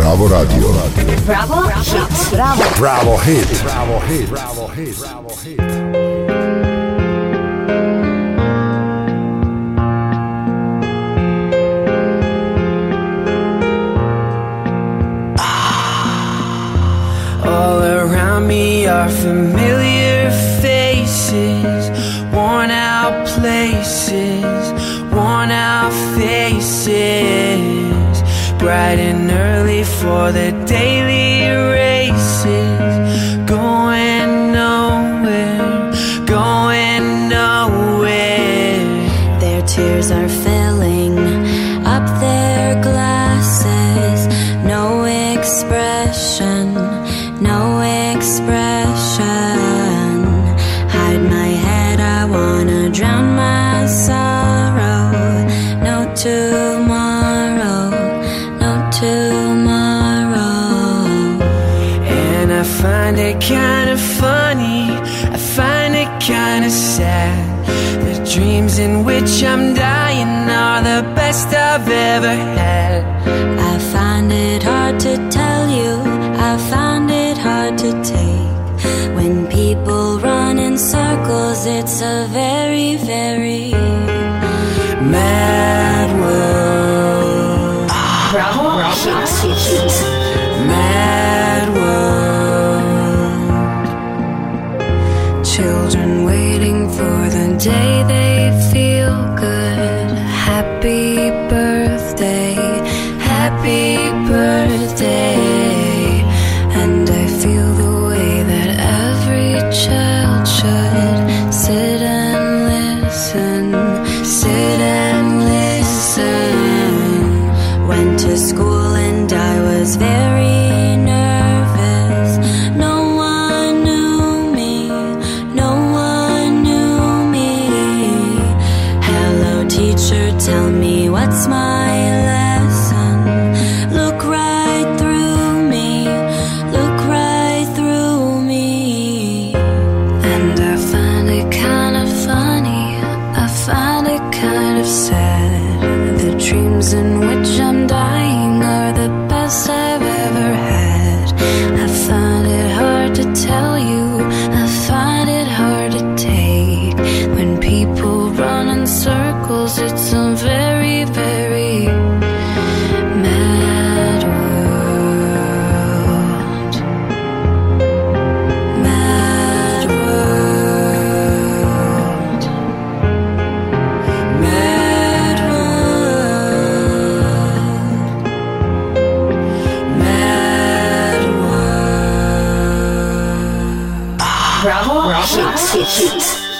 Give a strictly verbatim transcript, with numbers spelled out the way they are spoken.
Bravo Radio. Bravo Hit. Bravo. Bravo Hit. Bravo Hit. Bravo Hit. Bravo Hit. All around me are familiar faces, worn out places, worn out faces, bright and early for the daily races, going nowhere, going nowhere. Their tears are filling up their glasses, no expression, no expression. Hide my head, I wanna drown my sorrow. No tomorrow, no tomorrow. And I find it kinda funny, I find it kinda sad. The dreams in which I'm dying are the best I've ever had. I find it hard to tell you, I find it hard to take. When people run in circles, it's a very, very mad world. Bravo Hit. Mad world. children waiting for the day they feel good. Happy birthday, happy birthday. And I feel the way that every child should sit and listen, sit and listen. Went to school and I was very nervous. No one knew me, no one knew me. Hello teacher, tell me what's my lesson. Look right through me, look right through me. And I find it kind of funny, I find it kind of sad. The dreams in which I'm dying are the best I've ever had. I find it hard to tell you, I find it hard to take. When people run in circles, it's a very, very mad world. Mad world. Mad world. Mad world. Bravo Hit.